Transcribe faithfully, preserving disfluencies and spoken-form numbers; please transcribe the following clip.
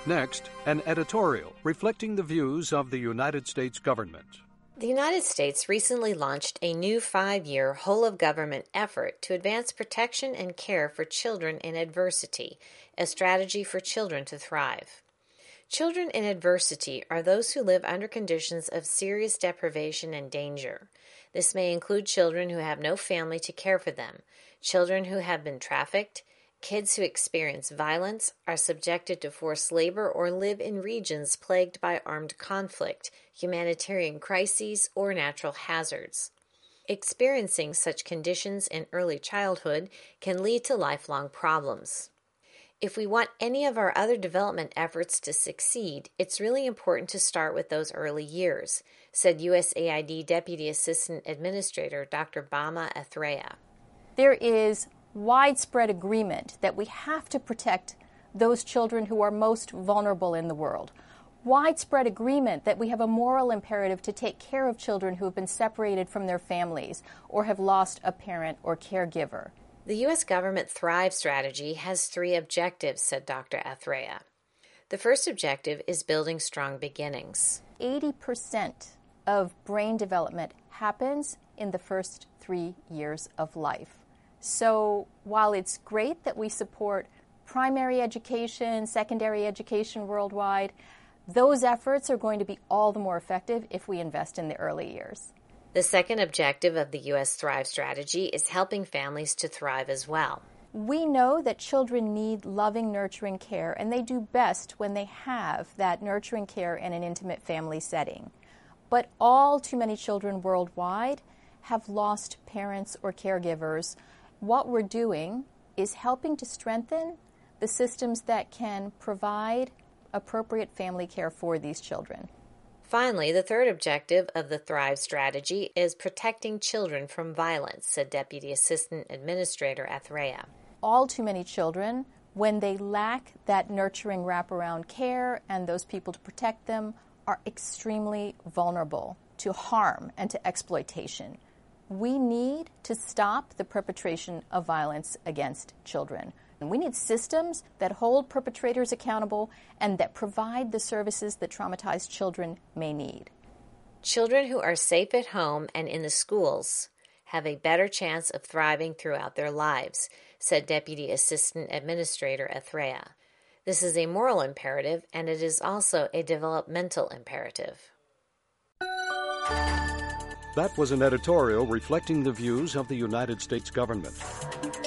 Next, an editorial reflecting the views of the United States government. The United States recently launched a new five-year whole-of-government effort to advance protection and care for children in adversity, a strategy for children to thrive. Children in adversity are those who live under conditions of serious deprivation and danger. This may include children who have no family to care for them, children who have been trafficked, kids who experience violence, are subjected to forced labor, or live in regions plagued by armed conflict, humanitarian crises, or natural hazards. Experiencing such conditions in early childhood can lead to lifelong problems. If we want any of our other development efforts to succeed, it's really important to start with those early years, said U S A I D Deputy Assistant Administrator Doctor Bama Athreya. There is widespread agreement that we have to protect those children who are most vulnerable in the world. Widespread agreement that we have a moral imperative to take care of children who have been separated from their families or have lost a parent or caregiver. The U S government Thrive strategy has three objectives, said Doctor Athreya. The first objective is building strong beginnings. eighty percent of brain development happens in the first three years of life. So while it's great that we support primary education, secondary education worldwide, those efforts are going to be all the more effective if we invest in the early years. The second objective of the U S Thrive strategy is helping families to thrive as well. We know that children need loving, nurturing care, and they do best when they have that nurturing care in an intimate family setting. But all too many children worldwide have lost parents or caregivers. What we're doing is helping to strengthen the systems that can provide appropriate family care for these children. Finally, the third objective of the Thrive strategy is protecting children from violence, said Deputy Assistant Administrator Athreya. All too many children, when they lack that nurturing wraparound care and those people to protect them, are extremely vulnerable to harm and to exploitation. We need to stop the perpetration of violence against children. And we need systems that hold perpetrators accountable and that provide the services that traumatized children may need. Children who are safe at home and in the schools have a better chance of thriving throughout their lives, said Deputy Assistant Administrator Athreya. This is a moral imperative, and it is also a developmental imperative. That was an editorial reflecting the views of the United States government.